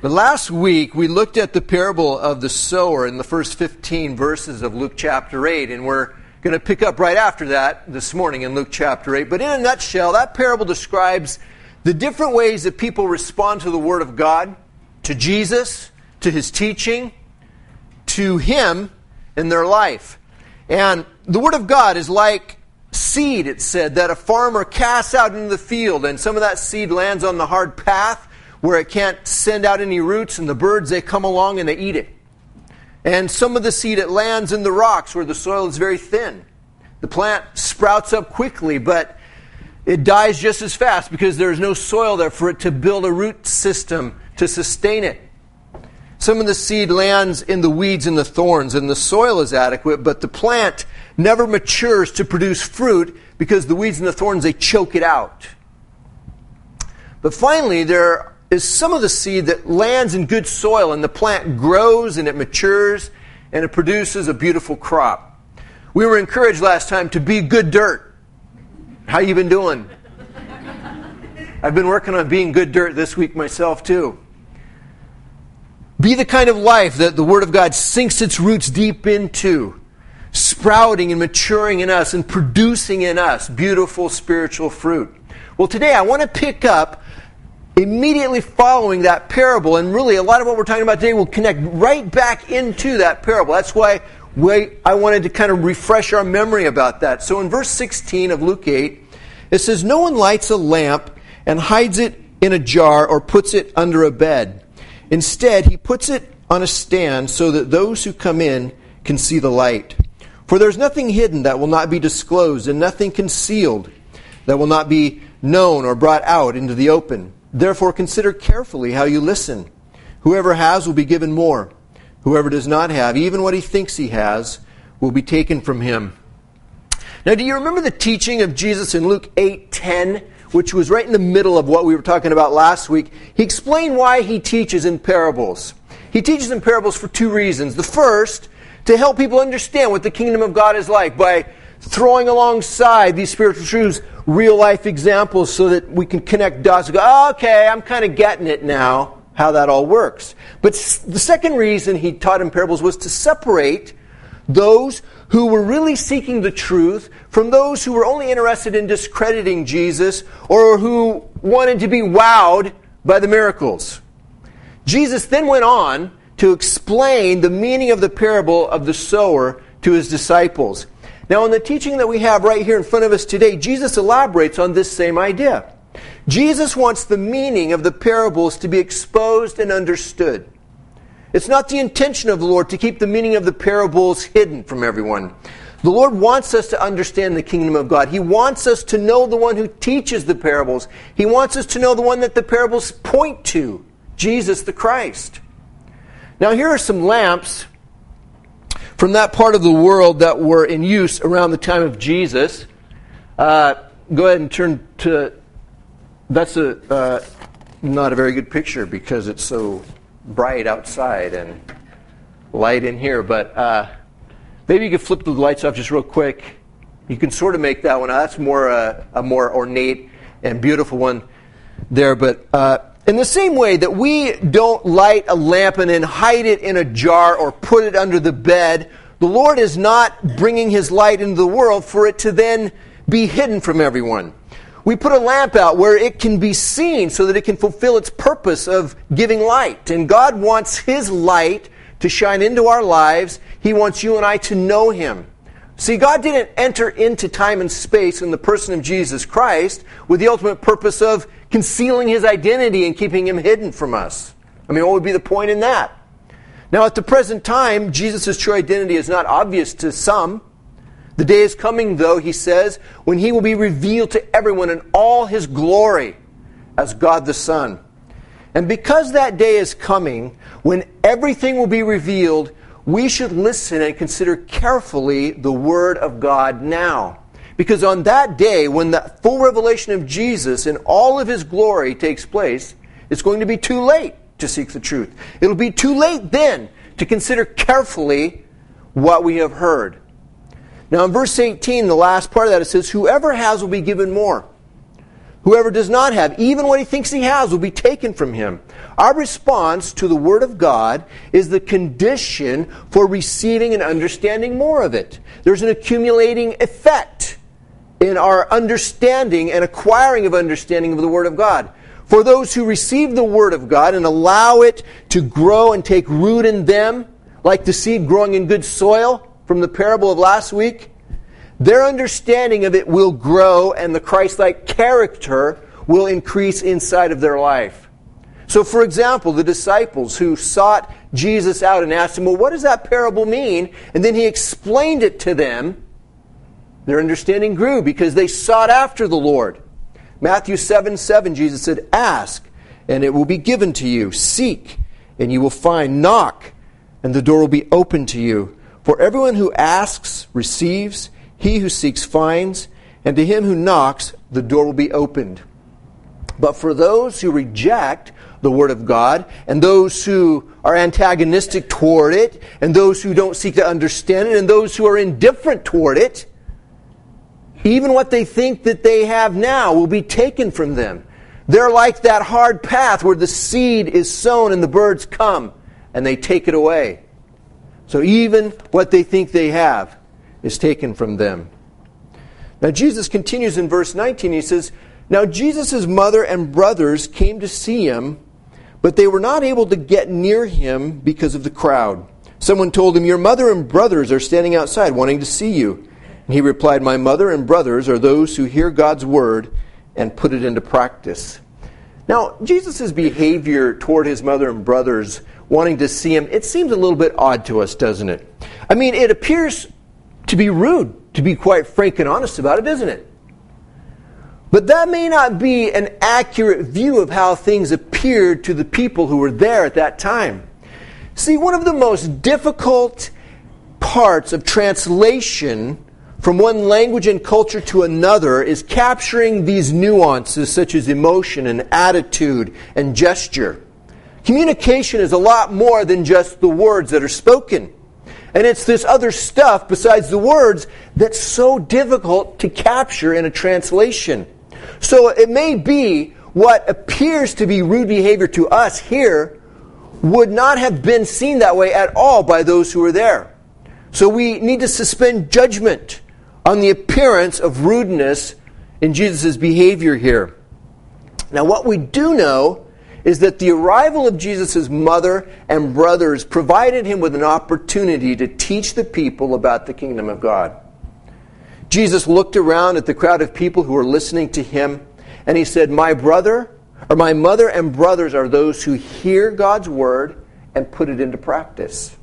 But last week, we looked at the parable of the sower in the first 15 verses of Luke chapter 8, and we're going to pick up right after that this morning in Luke chapter 8. But in a nutshell, that parable describes the different ways that people respond to the Word of God, to Jesus, to His teaching, to Him in their life. And the Word of God is like seed, it said, that a farmer casts out into the field, and some of that seed lands on the hard path, where it can't send out any roots, and the birds, they come along and they eat it. And some of the seed, it lands in the rocks where the soil is very thin. The plant sprouts up quickly, but it dies just as fast because there's no soil there for it to build a root system to sustain it. Some of the seed lands in the weeds and the thorns, and the soil is adequate, but the plant never matures to produce fruit because the weeds and the thorns, they choke it out. But finally, there is some of the seed that lands in good soil, and the plant grows and it matures and it produces a beautiful crop. We were encouraged last time to be good dirt. How you been doing? I've been working on being good dirt this week myself too. Be the kind of life that the Word of God sinks its roots deep into, sprouting and maturing in us and producing in us beautiful spiritual fruit. Well, today I want to pick up immediately following that parable, and really a lot of what we're talking about today will connect right back into that parable. That's why I wanted to kind of refresh our memory about that. So in verse 16 of Luke 8, it says, "No one lights a lamp and hides it in a jar or puts it under a bed. Instead, he puts it on a stand so that those who come in can see the light. For there's nothing hidden that will not be disclosed, and nothing concealed that will not be known or brought out into the open. Therefore, consider carefully how you listen. Whoever has will be given more. Whoever does not have, even what he thinks he has, will be taken from him." Now, do you remember the teaching of Jesus in Luke 8:10, which was right in the middle of what we were talking about last week? He explained why he teaches in parables. He teaches in parables for two reasons. The first, to help people understand what the kingdom of God is like by throwing alongside these spiritual truths real-life examples so that we can connect dots and go, oh, okay, I'm kind of getting it now, how that all works. But the second reason he taught in parables was to separate those who were really seeking the truth from those who were only interested in discrediting Jesus or who wanted to be wowed by the miracles. Jesus then went on to explain the meaning of the parable of the sower to his disciples. Now, in the teaching that we have right here in front of us today, Jesus elaborates on this same idea. Jesus wants the meaning of the parables to be exposed and understood. It's not the intention of the Lord to keep the meaning of the parables hidden from everyone. The Lord wants us to understand the kingdom of God. He wants us to know the one who teaches the parables. He wants us to know the one that the parables point to, Jesus the Christ. Now, here are some lamps from that part of the world that were in use around the time of Jesus. Go ahead and turn to... That's not a very good picture because it's so bright outside and light in here. But maybe you could flip the lights off just real quick. You can sort of make that one. That's more a more ornate and beautiful one there. But in the same way that we don't light a lamp and then hide it in a jar or put it under the bed, the Lord is not bringing His light into the world for it to then be hidden from everyone. We put a lamp out where it can be seen so that it can fulfill its purpose of giving light. And God wants His light to shine into our lives. He wants you and I to know Him. See, God didn't enter into time and space in the person of Jesus Christ with the ultimate purpose of concealing His identity and keeping Him hidden from us. I mean, what would be the point in that? Now, at the present time, Jesus' true identity is not obvious to some. The day is coming, though, He says, when He will be revealed to everyone in all His glory as God the Son. And because that day is coming, when everything will be revealed, we should listen and consider carefully the Word of God now. Because on that day, when the full revelation of Jesus in all of His glory takes place, it's going to be too late to seek the truth. It'll be too late then to consider carefully what we have heard. Now in verse 18, the last part of that, it says, whoever has will be given more. Whoever does not have, even what he thinks he has, will be taken from him. Our response to the Word of God is the condition for receiving and understanding more of it. There's an accumulating effect in our understanding and acquiring of understanding of the Word of God. For those who receive the Word of God and allow it to grow and take root in them, like the seed growing in good soil from the parable of last week, their understanding of it will grow and the Christ-like character will increase inside of their life. So, for example, the disciples who sought Jesus out and asked him, well, what does that parable mean? And then he explained it to them. Their understanding grew because they sought after the Lord. Matthew 7:7, Jesus said, ask, and it will be given to you. Seek, and you will find. Knock, and the door will be opened to you. For everyone who asks receives. He who seeks finds, and to him who knocks, the door will be opened. But for those who reject the Word of God, and those who are antagonistic toward it, and those who don't seek to understand it, and those who are indifferent toward it, even what they think that they have now will be taken from them. They're like that hard path where the seed is sown and the birds come, and they take it away. So even what they think they have is taken from them. Now Jesus continues in verse 19. He says, now Jesus' mother and brothers came to see him, but they were not able to get near him because of the crowd. Someone told him, your mother and brothers are standing outside wanting to see you. And he replied, my mother and brothers are those who hear God's word and put it into practice. Now, Jesus' behavior toward his mother and brothers wanting to see him, it seems a little bit odd to us, doesn't it? I mean, it appears to be rude, to be quite frank and honest about it, isn't it? But that may not be an accurate view of how things appeared to the people who were there at that time. See, one of the most difficult parts of translation from one language and culture to another is capturing these nuances such as emotion and attitude and gesture. Communication is a lot more than just the words that are spoken. And it's this other stuff besides the words that's so difficult to capture in a translation. So it may be what appears to be rude behavior to us here would not have been seen that way at all by those who were there. So we need to suspend judgment on the appearance of rudeness in Jesus' behavior here. Now what we do know is that the arrival of Jesus' mother and brothers provided him with an opportunity to teach the people about the kingdom of God. Jesus looked around at the crowd of people who were listening to him, and he said, my mother and brothers are those who hear God's word and put it into practice.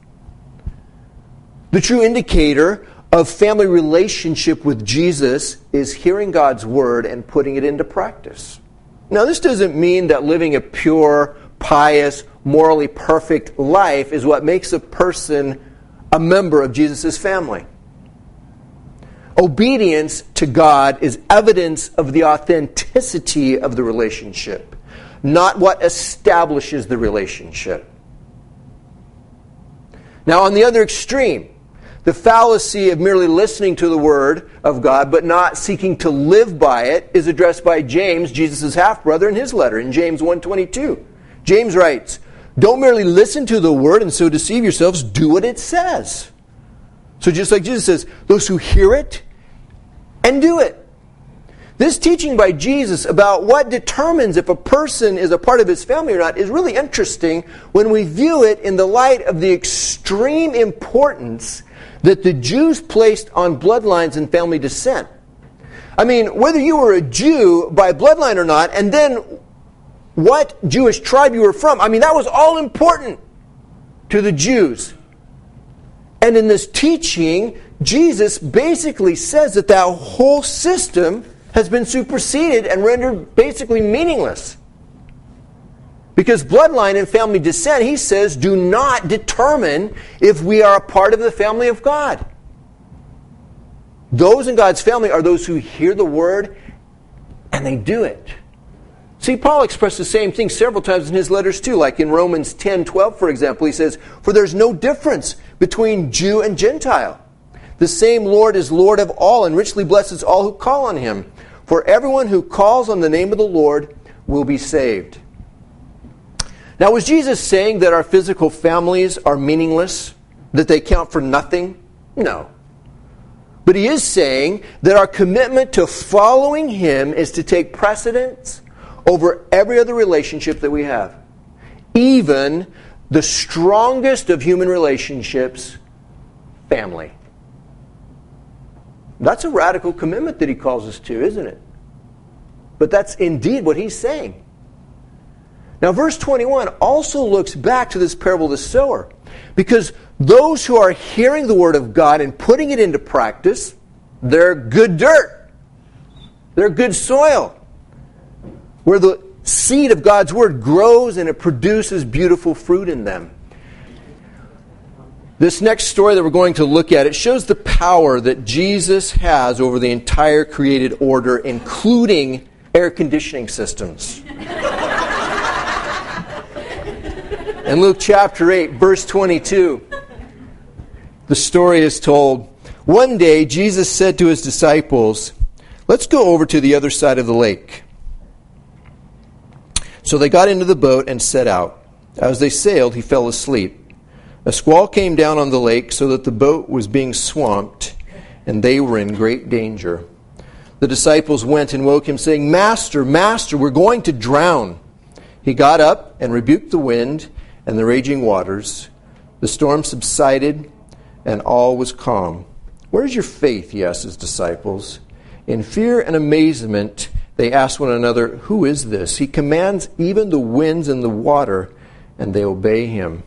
The true indicator of family relationship with Jesus is hearing God's word and putting it into practice. Now, this doesn't mean that living a pure, pious, morally perfect life is what makes a person a member of Jesus' family. Obedience to God is evidence of the authenticity of the relationship, not what establishes the relationship. Now, on the other extreme, the fallacy of merely listening to the Word of God but not seeking to live by it is addressed by James, Jesus' half-brother, in his letter in James 1:22. James writes, don't merely listen to the Word and so deceive yourselves, do what it says. So just like Jesus says, those who hear it and do it. This teaching by Jesus about what determines if a person is a part of his family or not is really interesting when we view it in the light of the extreme importance that the Jews placed on bloodlines and family descent. I mean, whether you were a Jew by bloodline or not, and then what Jewish tribe you were from, I mean, that was all important to the Jews. And in this teaching, Jesus basically says that that whole system has been superseded and rendered basically meaningless. Because bloodline and family descent, he says, do not determine if we are a part of the family of God. Those in God's family are those who hear the word and they do it. See, Paul expressed the same thing several times in his letters too, like in Romans 10:12, for example. He says, for there's no difference between Jew and Gentile. The same Lord is Lord of all and richly blesses all who call on him. For everyone who calls on the name of the Lord will be saved. Now, was Jesus saying that our physical families are meaningless? That they count for nothing? No. But he is saying that our commitment to following him is to take precedence over every other relationship that we have. Even the strongest of human relationships, family. That's a radical commitment that he calls us to, isn't it? But that's indeed what he's saying. Now, verse 21 also looks back to this parable of the sower. Because those who are hearing the word of God and putting it into practice, they're good dirt. They're good soil. Where the seed of God's word grows and it produces beautiful fruit in them. This next story that we're going to look at, it shows the power that Jesus has over the entire created order, including air conditioning systems. In Luke chapter 8, verse 22, the story is told, one day Jesus said to his disciples, let's go over to the other side of the lake. So they got into the boat and set out. As they sailed, he fell asleep. A squall came down on the lake so that the boat was being swamped, and they were in great danger. The disciples went and woke him, saying, Master, Master, we're going to drown. He got up and rebuked the wind and the raging waters. The storm subsided, and all was calm. Where's your faith? He asked his disciples. In fear and amazement, they asked one another, who is this? He commands even the winds and the water, and they obey him.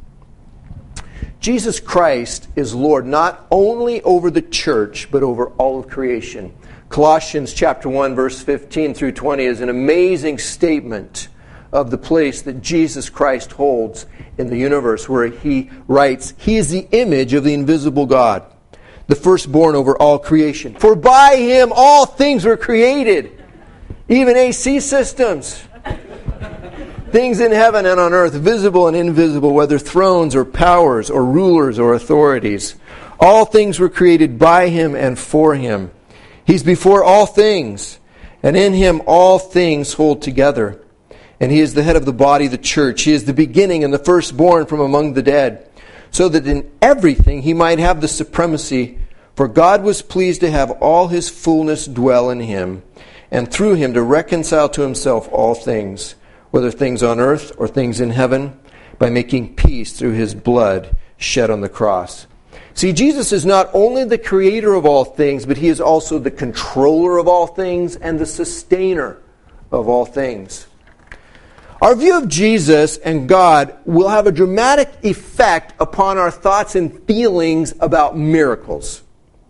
Jesus Christ is Lord not only over the church, but over all of creation. Colossians chapter 1, verse 15 through 20 is an amazing statement of the place that Jesus Christ holds in the universe, where he writes, he is the image of the invisible God, the firstborn over all creation. For by him all things were created, even AC systems, things in heaven and on earth, visible and invisible, whether thrones or powers or rulers or authorities. All things were created by him and for him. He's before all things, and in him all things hold together. And he is the head of the body, the church. He is the beginning and the firstborn from among the dead, so that in everything he might have the supremacy. For God was pleased to have all his fullness dwell in him, and through him to reconcile to himself all things, whether things on earth or things in heaven, by making peace through his blood shed on the cross. See, Jesus is not only the creator of all things, but he is also the controller of all things and the sustainer of all things. Our view of Jesus and God will have a dramatic effect upon our thoughts and feelings about miracles.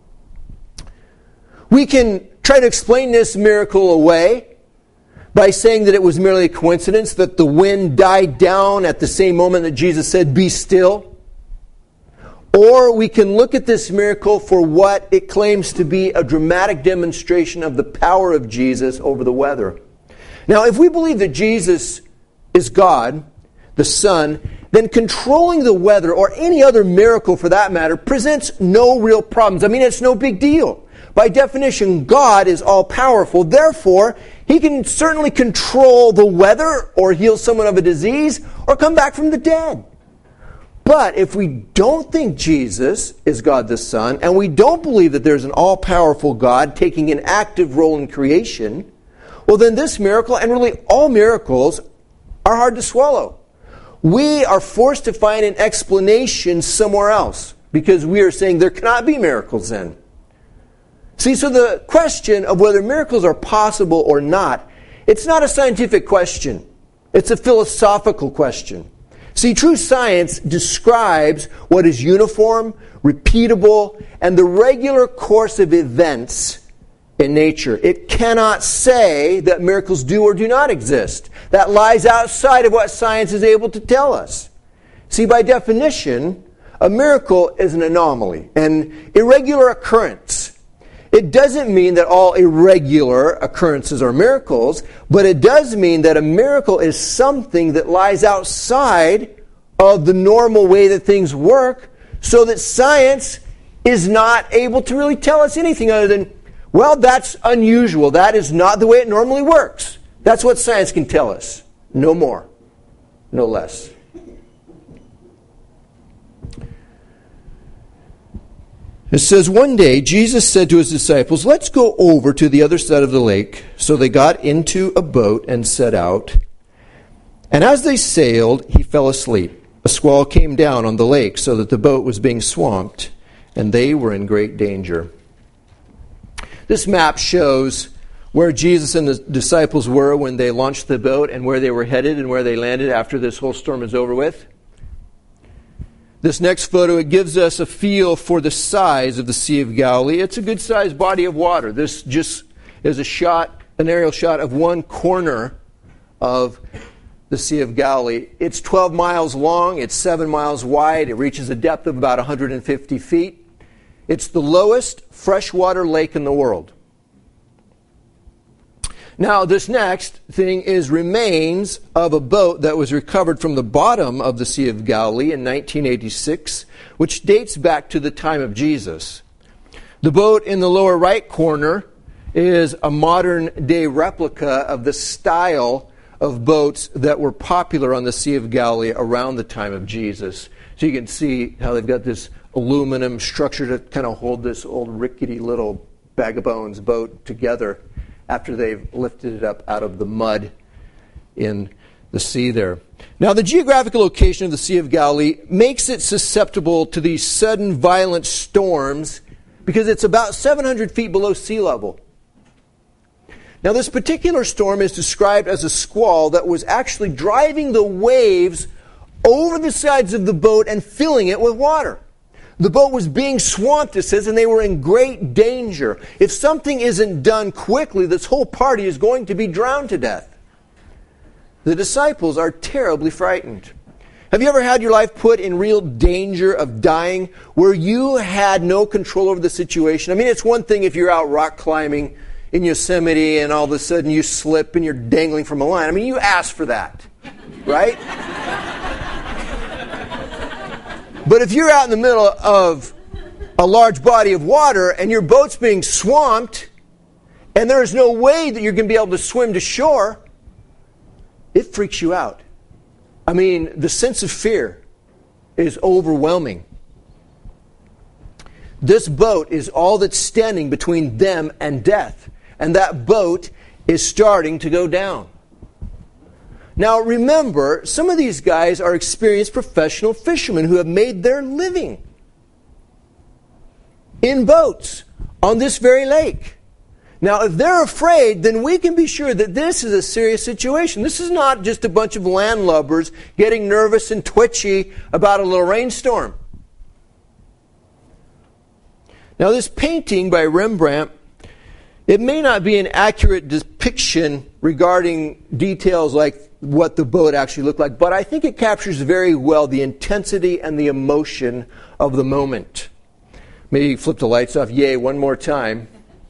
We can try to explain this miracle away by saying that it was merely a coincidence, that the wind died down at the same moment that Jesus said, "Be still." Or we can look at this miracle for what it claims to be a dramatic demonstration of the power of Jesus over the weather. Now, if we believe that Jesus is God, the Son, then controlling the weather, or any other miracle for that matter, presents no real problems. I mean, it's no big deal. By definition, God is all-powerful. Therefore, he can certainly control the weather, or heal someone of a disease, or come back from the dead. But if we don't think Jesus is God the Son, and we don't believe that there's an all-powerful God taking an active role in creation, well then this miracle, and really all miracles, are hard to swallow. We are forced to find an explanation somewhere else, because we are saying there cannot be miracles then. See, so the question of whether miracles are possible or not, it's not a scientific question. It's a philosophical question. See, true science describes what is uniform, repeatable, and the regular course of events in nature. It cannot say that miracles do or do not exist. That lies outside of what science is able to tell us. See, by definition, a miracle is an anomaly, an irregular occurrence. It doesn't mean that all irregular occurrences are miracles, but it does mean that a miracle is something that lies outside of the normal way that things work, so that science is not able to really tell us anything other than, Well, that's unusual. That is not the way it normally works. That's what science can tell us. No more. No less. It says, one day Jesus said to his disciples, let's go over to the other side of the lake. So they got into a boat and set out. And as they sailed, he fell asleep. A squall came down on the lake so that the boat was being swamped, and they were in great danger. This map shows where Jesus and the disciples were when they launched the boat and where they were headed and where they landed after this whole storm is over with. This next photo, it gives us a feel for the size of the Sea of Galilee. It's a good-sized body of water. This just is an aerial shot of one corner of the Sea of Galilee. It's 12 miles long. It's 7 miles wide. It reaches a depth of about 150 feet. It's the lowest freshwater lake in the world. Now, this next thing is remains of a boat that was recovered from the bottom of the Sea of Galilee in 1986, which dates back to the time of Jesus. The boat in the lower right corner is a modern-day replica of the style of boats that were popular on the Sea of Galilee around the time of Jesus. So you can see how they've got this aluminum structure to kind of hold this old rickety little bag of bones boat together after they've lifted it up out of the mud in the sea there. Now, the geographical location of the Sea of Galilee makes it susceptible to these sudden violent storms because it's about 700 feet below sea level. Now, this particular storm is described as a squall that was actually driving the waves over the sides of the boat and filling it with water. The boat was being swamped, it says, and they were in great danger. If something isn't done quickly, this whole party is going to be drowned to death. The disciples are terribly frightened. Have you ever had your life put in real danger of dying where you had no control over the situation? I mean, it's one thing if you're out rock climbing in Yosemite and all of a sudden you slip and you're dangling from a line. I mean, you asked for that, right? But if you're out in the middle of a large body of water and your boat's being swamped and there's no way that you're going to be able to swim to shore, it freaks you out. I mean, the sense of fear is overwhelming. This boat is all that's standing between them and death. And that boat is starting to go down. Now remember, some of these guys are experienced professional fishermen who have made their living in boats on this very lake. Now if they're afraid, then we can be sure that this is a serious situation. This is not just a bunch of landlubbers getting nervous and twitchy about a little rainstorm. Now this painting by Rembrandt, it may not be an accurate depiction regarding details like what the boat actually looked like, but I think it captures very well the intensity and the emotion of the moment. Maybe flip the lights off, yay, one more time.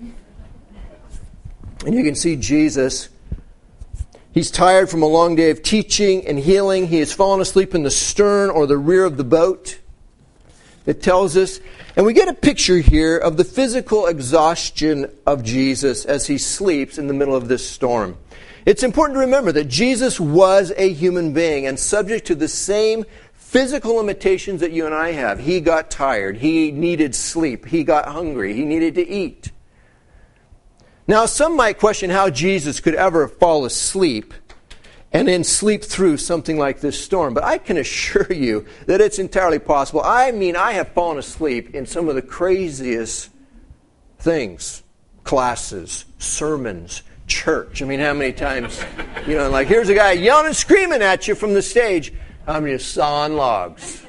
And you can see Jesus. He's tired from a long day of teaching and healing. He has fallen asleep in the stern or the rear of the boat. It tells us, and we get a picture here of the physical exhaustion of Jesus as he sleeps in the middle of this storm. It's important to remember that Jesus was a human being and subject to the same physical limitations that you and I have. He got tired. He needed sleep. He got hungry. He needed to eat. Now, some might question how Jesus could ever fall asleep and then sleep through something like this storm. But I can assure you that it's entirely possible. I mean, I have fallen asleep in some of the craziest things. Classes, sermons, church. I mean, how many times, like here's a guy yelling and screaming at you from the stage. I'm just sawing logs.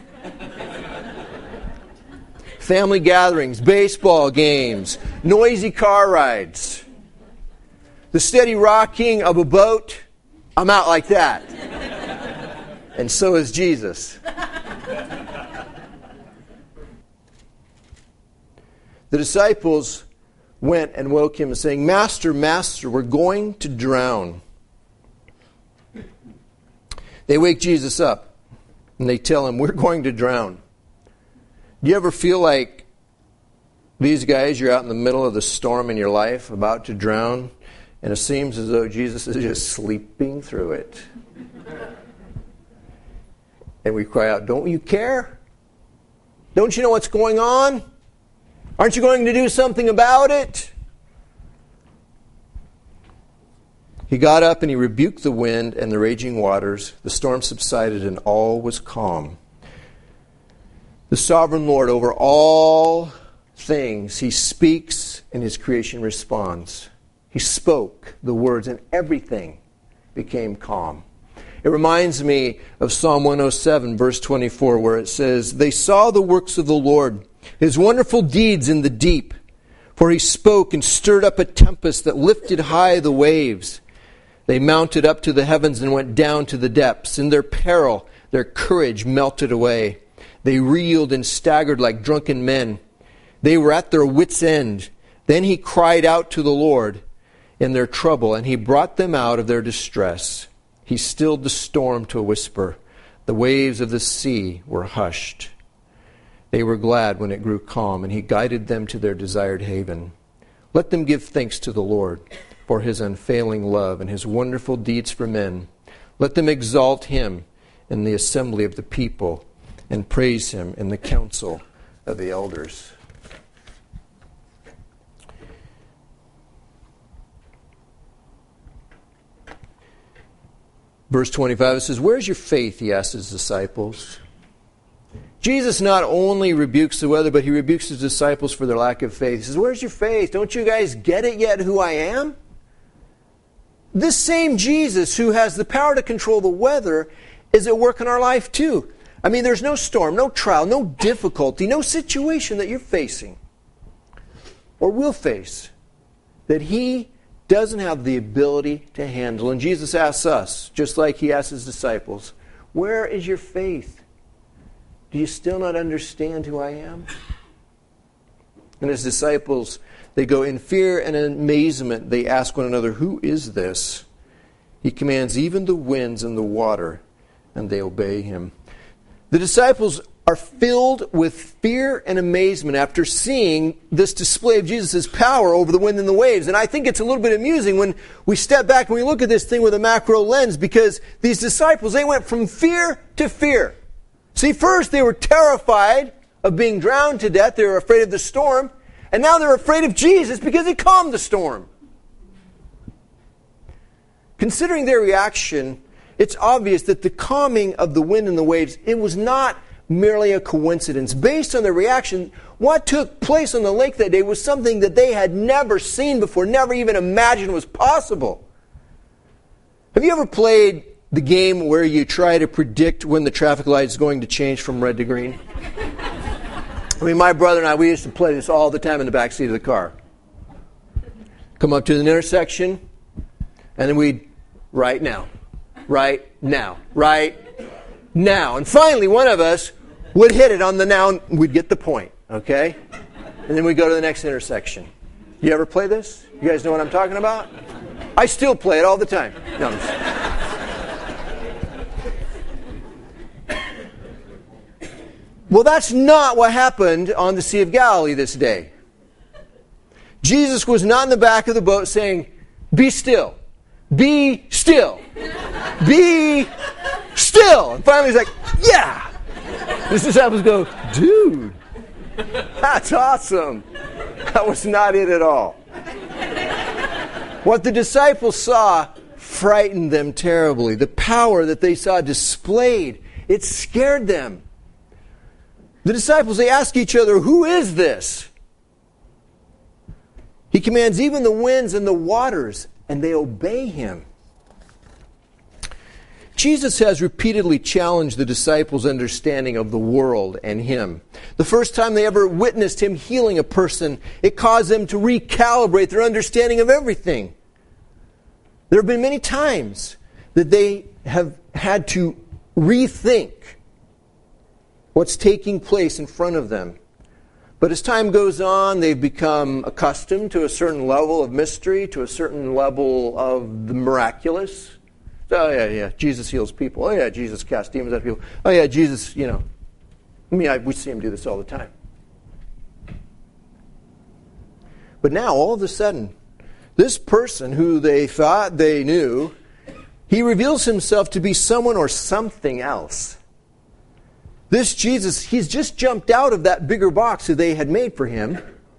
Family gatherings, baseball games, noisy car rides. The steady rocking of a boat. I'm out like that. And so is Jesus. The disciples went and woke him saying, Master, Master, we're going to drown. They wake Jesus up and they tell him, we're going to drown. Do you ever feel like These guys, you're out in the middle of the storm in your life, about to drown, and it seems as though Jesus is just sleeping through it. And we cry out, don't you care? Don't you know what's going on? Aren't you going to do something about it? He got up and he rebuked the wind and the raging waters. The storm subsided and all was calm. The sovereign Lord over all things, He speaks and His creation responds. He spoke the words and everything became calm. It reminds me of Psalm 107, verse 24, where it says, they saw the works of the Lord, His wonderful deeds in the deep. For He spoke and stirred up a tempest that lifted high the waves. They mounted up to the heavens and went down to the depths. In their peril, their courage melted away. They reeled and staggered like drunken men. They were at their wits' end. Then He cried out to the Lord in their trouble, and He brought them out of their distress. He stilled the storm to a whisper. The waves of the sea were hushed. They were glad when it grew calm, and He guided them to their desired haven. Let them give thanks to the Lord for His unfailing love and His wonderful deeds for men. Let them exalt Him in the assembly of the people and praise Him in the council of the elders. Verse 25, it says, where's your faith? He asked His disciples. Jesus not only rebukes the weather, but He rebukes His disciples for their lack of faith. He says, where's your faith? Don't you guys get it yet who I am? This same Jesus who has the power to control the weather is at work in our life too. I mean, there's no storm, no trial, no difficulty, no situation that you're facing or will face that He doesn't have the ability to handle. And Jesus asks us, just like He asked His disciples, where is your faith? Do you still not understand who I am? And His disciples, they go in fear and amazement. They ask one another, who is this? He commands even the winds and the water, and they obey Him. The disciples are filled with fear and amazement after seeing this display of Jesus' power over the wind and the waves. And I think it's a little bit amusing when we step back and we look at this thing with a macro lens, because these disciples, they went from fear to fear. See, first they were terrified of being drowned to death. They were afraid of the storm. And now they're afraid of Jesus because He calmed the storm. Considering their reaction, it's obvious that the calming of the wind and the waves, it was not merely a coincidence. Based on their reaction, what took place on the lake that day was something that they had never seen before, never even imagined was possible. Have you ever played the game where you try to predict when the traffic light is going to change from red to green? I mean, my brother and I, we used to play this all the time in the back seat of the car. Come up to an intersection, and then we'd, right now. And finally, one of us would hit it on the now, and we'd get the point, okay? And then we'd go to the next intersection. You ever play this? You guys know what I'm talking about? I still play it all the time. No, I'm just... Well, that's not what happened on the Sea of Galilee this day. Jesus was not in the back of the boat saying, be still. Be still. Be still. And finally he's like, yeah. His disciples go, dude, that's awesome. That was not it at all. What the disciples saw frightened them terribly. The power that they saw displayed, it scared them. The disciples, they ask each other, who is this? He commands even the winds and the waters, and they obey Him. Jesus has repeatedly challenged the disciples' understanding of the world and Him. The first time they ever witnessed Him healing a person, it caused them to recalibrate their understanding of everything. There have been many times that they have had to rethink what's taking place in front of them. But as time goes on, they've become accustomed to a certain level of mystery, to a certain level of the miraculous. Oh, yeah, Jesus heals people. Oh, yeah, Jesus casts demons out of people. Oh, yeah, Jesus, we see Him do this all the time. But now, all of a sudden, this person who they thought they knew, he reveals himself to be someone or something else. This Jesus, he's just jumped out of that bigger box that they had made for him.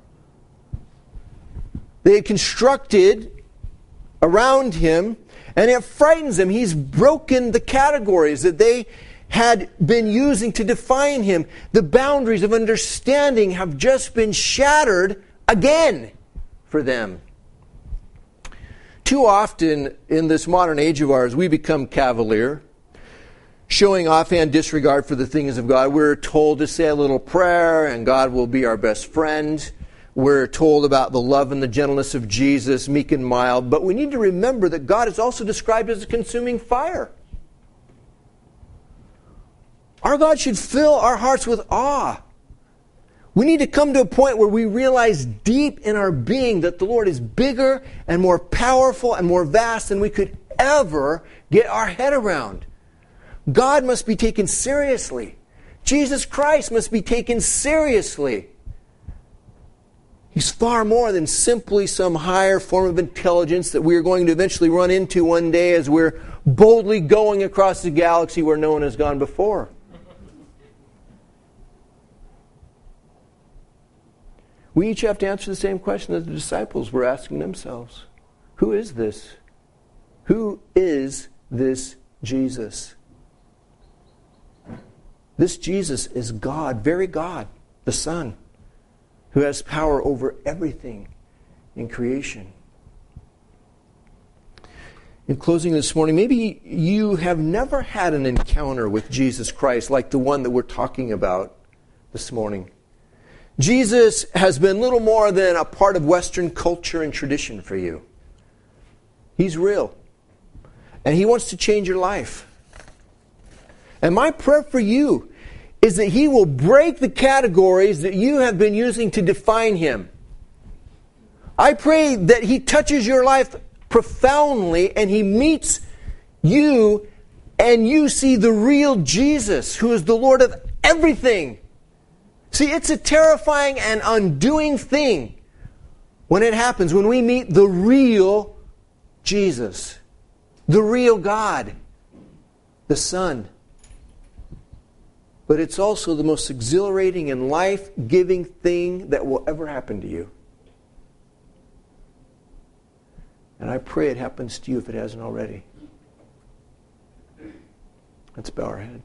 They had constructed around him, and it frightens him. He's broken the categories that they had been using to define him. The boundaries of understanding have just been shattered again for them. Too often in this modern age of ours, we become cavalier, showing offhand disregard for the things of God. We're told to say a little prayer and God will be our best friend. We're told about the love and the gentleness of Jesus, meek and mild. But we need to remember that God is also described as a consuming fire. Our God should fill our hearts with awe. We need to come to a point where we realize deep in our being that the Lord is bigger and more powerful and more vast than we could ever get our head around. God must be taken seriously. Jesus Christ must be taken seriously. He's far more than simply some higher form of intelligence that we are going to eventually run into one day as we're boldly going across the galaxy where no one has gone before. We each have to answer the same question that the disciples were asking themselves. Who is this? Who is this Jesus? This Jesus is God, very God, the Son, who has power over everything in creation. In closing this morning, maybe you have never had an encounter with Jesus Christ like the one that we're talking about this morning. Jesus has been little more than a part of Western culture and tradition for you. He's real. And He wants to change your life. And my prayer for you is that He will break the categories that you have been using to define Him. I pray that He touches your life profoundly and He meets you and you see the real Jesus who is the Lord of everything. See, it's a terrifying and undoing thing when it happens, when we meet the real Jesus, the real God, the Son. But it's also the most exhilarating and life-giving thing that will ever happen to you. And I pray it happens to you if it hasn't already. Let's bow our heads.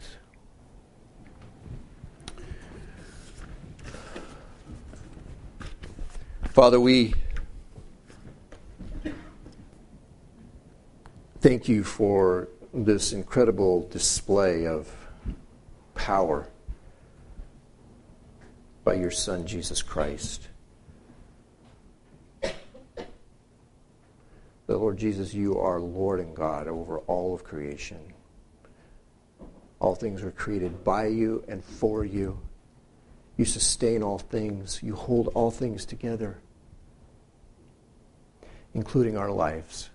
Father, we thank You for this incredible display of power by Your Son, Jesus Christ. The Lord Jesus, You are Lord and God over all of creation. All things were created by You and for You. You sustain all things. You hold all things together, including our lives.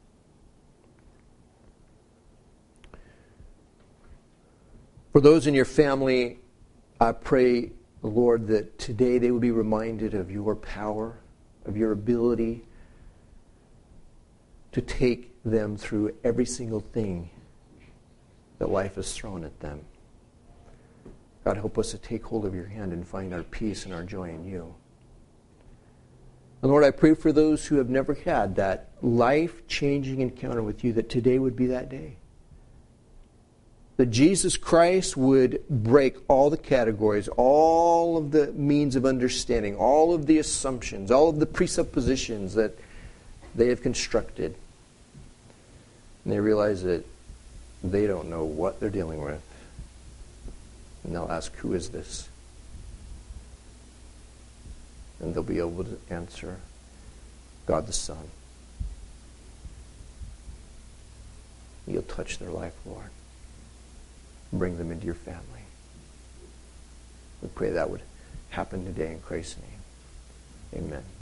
For those in Your family, I pray, Lord, that today they would be reminded of Your power, of Your ability to take them through every single thing that life has thrown at them. God, help us to take hold of Your hand and find our peace and our joy in You. And Lord, I pray for those who have never had that life-changing encounter with You, that today would be that day. That Jesus Christ would break all the categories, all of the means of understanding, all of the assumptions, all of the presuppositions that they have constructed. And they realize that they don't know what they're dealing with. And they'll ask, who is this? And they'll be able to answer, God the Son. You'll touch their life, Lord. Bring them into Your family. We pray that would happen today in Christ's name. Amen.